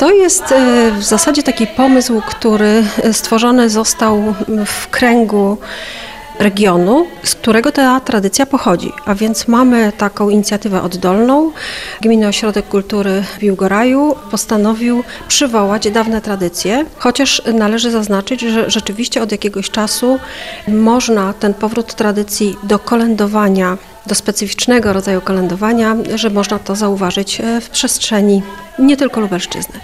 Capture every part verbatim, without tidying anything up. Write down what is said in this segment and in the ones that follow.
To jest w zasadzie taki pomysł, który stworzony został w kręgu regionu, z którego ta tradycja pochodzi. A więc mamy taką inicjatywę oddolną. Gminny Ośrodek Kultury w Biłgoraju postanowił przywołać dawne tradycje, chociaż należy zaznaczyć, że rzeczywiście od jakiegoś czasu można ten powrót tradycji do kolędowania, do specyficznego rodzaju kolędowania, że można to zauważyć w przestrzeni nie tylko Lubelszczyzny.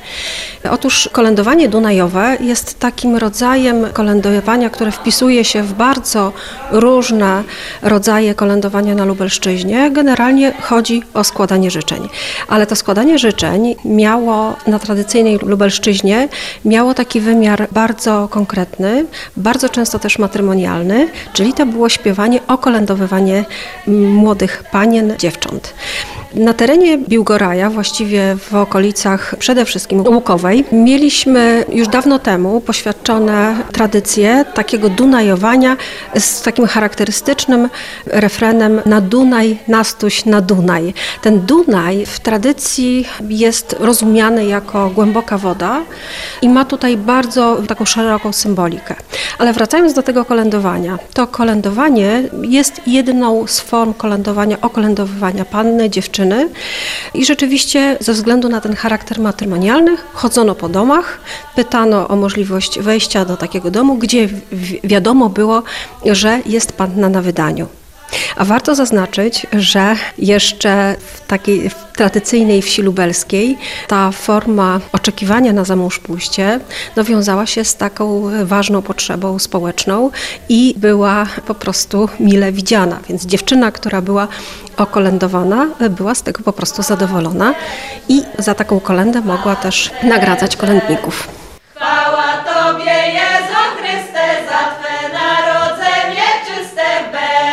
Otóż kolędowanie dunajowe jest takim rodzajem kolędowania, które wpisuje się w bardzo różne rodzaje kolędowania na Lubelszczyźnie. Generalnie chodzi o składanie życzeń. Ale to składanie życzeń miało na tradycyjnej Lubelszczyźnie miało taki wymiar bardzo konkretny, bardzo często też matrymonialny, czyli to było śpiewanie, okolędowywanie młodych panien, dziewcząt. Na terenie Biłgoraja, właściwie w okolicach przede wszystkim Łukowej, mieliśmy już dawno temu poświadczone tradycje takiego dunajowania z takim charakterystycznym refrenem na Dunaj, nastuś na Dunaj. Ten Dunaj w tradycji jest rozumiany jako głęboka woda i ma tutaj bardzo taką szeroką symbolikę. Ale wracając do tego kolędowania, to kolędowanie jest jedną z form kolędowania, okolędowywania panny, dziewczyny i rzeczywiście ze względu na ten charakter matrymonialny chodzono po domach, pytano o możliwość wejścia do takiego domu, gdzie wiadomo było, że jest panna na wydaniu. A warto zaznaczyć, że jeszcze w takiej w tradycyjnej wsi lubelskiej ta forma oczekiwania na zamążpójście no, wiązała się z taką ważną potrzebą społeczną i była po prostu mile widziana. Więc dziewczyna, która była okolędowana, była z tego po prostu zadowolona i za taką kolędę mogła też nagradzać kolędników. Chwała Tobie, Jezu Chryste, za Twe narodzenie czyste w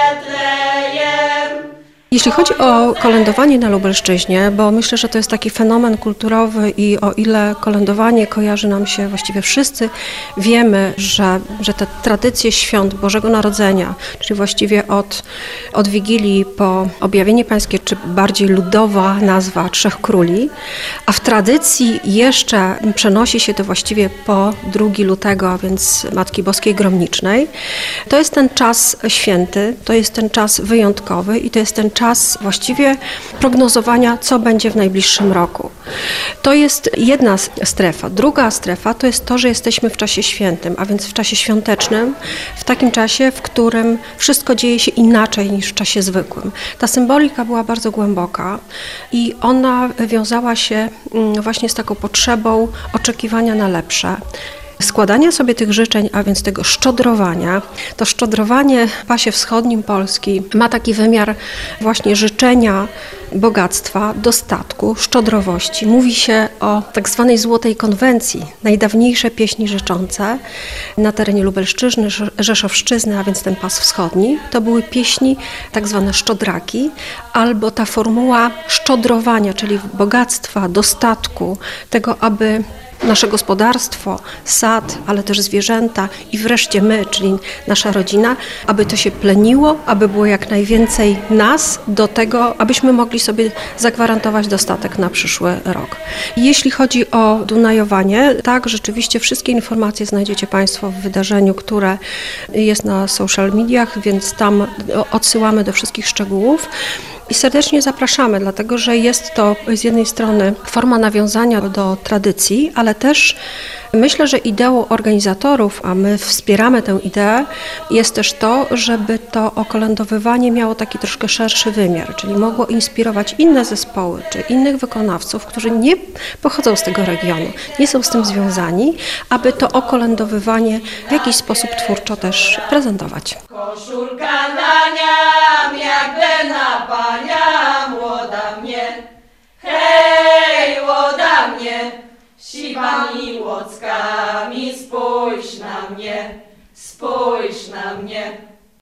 Betlejem. Jeśli chodzi o kolędowanie na Lubelszczyźnie, bo myślę, że to jest taki fenomen kulturowy i o ile kolędowanie kojarzy nam się właściwie wszyscy, wiemy, że, że te tradycje świąt Bożego Narodzenia, czyli właściwie od, od Wigilii po Objawienie Pańskie, czy bardziej ludowa nazwa Trzech Króli, a w tradycji jeszcze przenosi się to właściwie po drugiego lutego, a więc Matki Boskiej Gromnicznej, to jest ten czas święty, to jest ten czas wyjątkowy i to jest ten czas właściwie prognozowania, co będzie w najbliższym roku. To jest jedna strefa. Druga strefa to jest to, że jesteśmy w czasie świętym, a więc w czasie świątecznym, w takim czasie, w którym wszystko dzieje się inaczej niż w czasie zwykłym. Ta symbolika była bardzo głęboka i ona wiązała się właśnie z taką potrzebą oczekiwania na lepsze. Składania sobie tych życzeń, a więc tego szczodrowania. To szczodrowanie w pasie wschodnim Polski ma taki wymiar właśnie życzenia bogactwa, dostatku, szczodrowości. Mówi się o tak zwanej Złotej Konwencji, najdawniejsze pieśni życzące na terenie Lubelszczyzny, Rzeszowszczyzny, a więc ten pas wschodni. To były pieśni tak zwane szczodraki, albo ta formuła szczodrowania, czyli bogactwa, dostatku, tego, aby nasze gospodarstwo, sad, ale też zwierzęta i wreszcie my, czyli nasza rodzina, aby to się pleniło, aby było jak najwięcej nas do tego, abyśmy mogli sobie zagwarantować dostatek na przyszły rok. Jeśli chodzi o dunajowanie, tak, rzeczywiście wszystkie informacje znajdziecie Państwo w wydarzeniu, które jest na social mediach, więc tam odsyłamy do wszystkich szczegółów. I serdecznie zapraszamy, dlatego że jest to z jednej strony forma nawiązania do tradycji, ale też myślę, że ideą organizatorów, a my wspieramy tę ideę, jest też to, żeby to okolędowywanie miało taki troszkę szerszy wymiar, czyli mogło inspirować inne zespoły czy innych wykonawców, którzy nie pochodzą z tego regionu, nie są z tym związani, aby to okolędowywanie w jakiś sposób twórczo też prezentować. Koszulka na